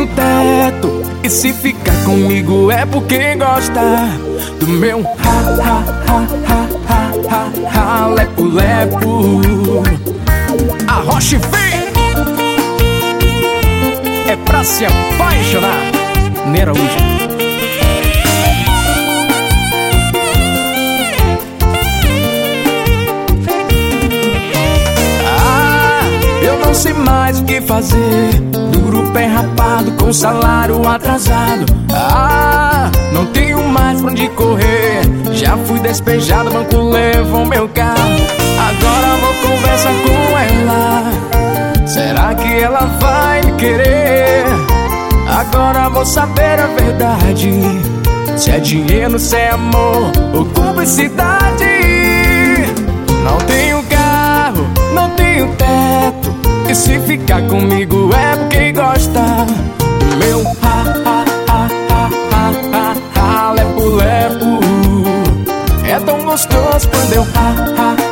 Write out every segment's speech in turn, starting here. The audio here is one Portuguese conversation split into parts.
tenho teto, e se ficar comigo é porque gosta do meu lepo-lepo. Arrocha e vem! É pra se apaixonar, Ney Araújo. Não sei mais o que fazer, duro pé rapado com salário atrasado. Não tenho mais pra onde correr, já fui despejado, banco levou meu carro. Agora vou conversar com ela, será que ela vai me querer? Agora vou saber a verdade, se é dinheiro, se é amor ou cumplicidade. Não tenho carro, não tenho teto, e se ficar comigo é porque gosta do meu lepo-lepo. É tão gostoso quando eu lepo-lepo.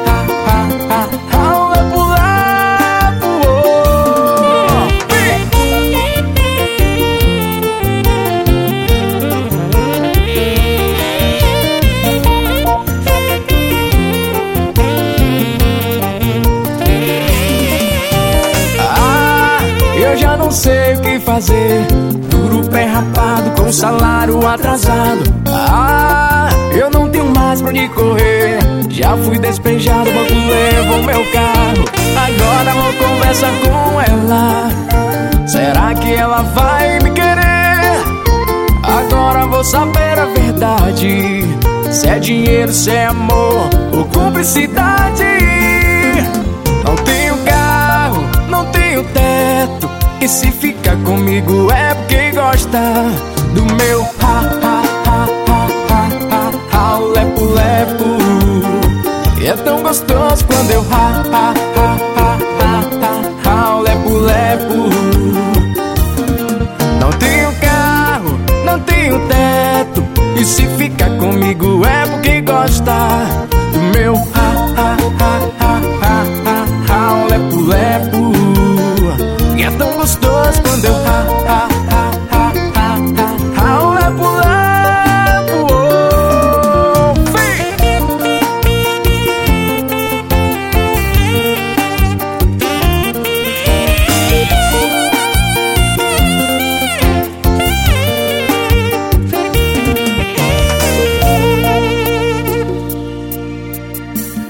Eu já não sei o que fazer, duro pé rapado com salário atrasado. Eu não tenho mais pra onde correr, já fui despejado, o banco levou meu carro. Agora vou conversar com ela, será que ela vai me querer? Agora vou saber a verdade, se é dinheiro, se é amor ou cumplicidade. Não tenho carro, não tenho teto, e se ficar comigo é porque gosta do meu lepo-lepo. E é tão gostoso quando eu